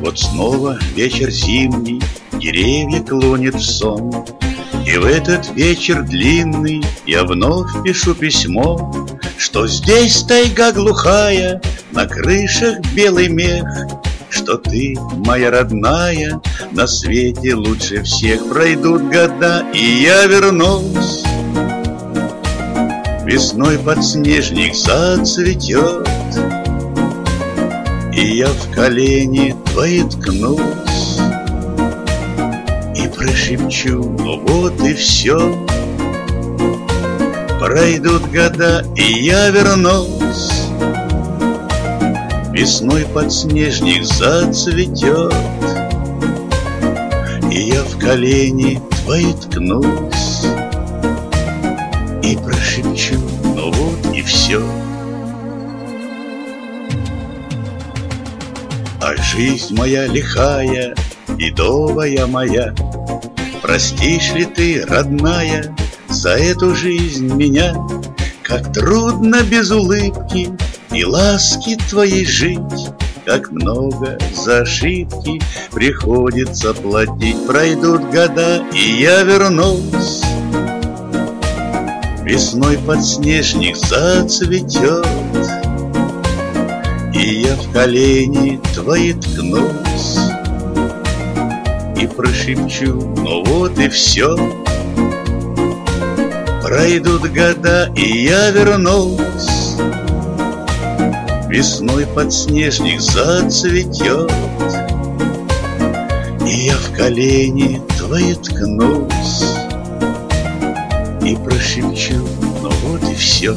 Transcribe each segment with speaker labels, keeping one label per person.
Speaker 1: Вот снова вечер зимний, деревья клонят в сон, и в этот вечер длинный я вновь пишу письмо, что здесь тайга глухая, на крышах белый мех, что ты, моя родная, на свете лучше всех. Пройдут года, и я вернусь. Весной подснежник зацветет, и я в колени твои ткнусь и прошепчу: ну вот и все. Пройдут года, и я вернусь. Весной подснежник зацветет, и я в колени твои ткнусь и прошепчу: ну вот и все. А жизнь моя лихая, бедовая моя, простишь ли ты, родная, за эту жизнь меня? Как трудно без улыбки и ласки твоей жить, как много за ошибки приходится платить. Пройдут года, и я вернусь. Весной подснежник зацветет, и я в колени твои ткнусь и прошепчу: ну вот и все. Пройдут года, и я вернусь. Весной подснежник зацветет, и я в колени твои ткнусь и прошепчу: ну вот и все.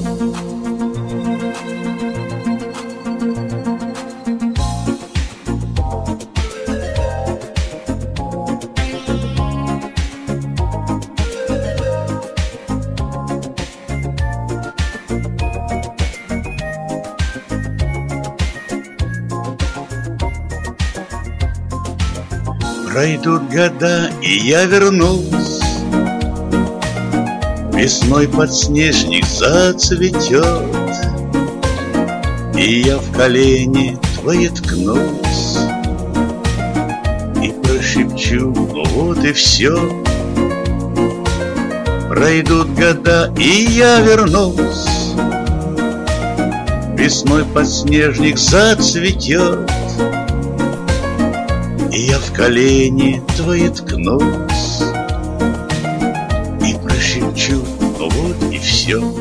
Speaker 1: Пройдут года, и я вернусь. Весной подснежник зацветет, и я в колени твои ткнусь и прошепчу: ну вот и все. Пройдут года, и я вернусь. Весной подснежник зацветет, и я в колени твои ткнусь и прошепчу: ну вот и все.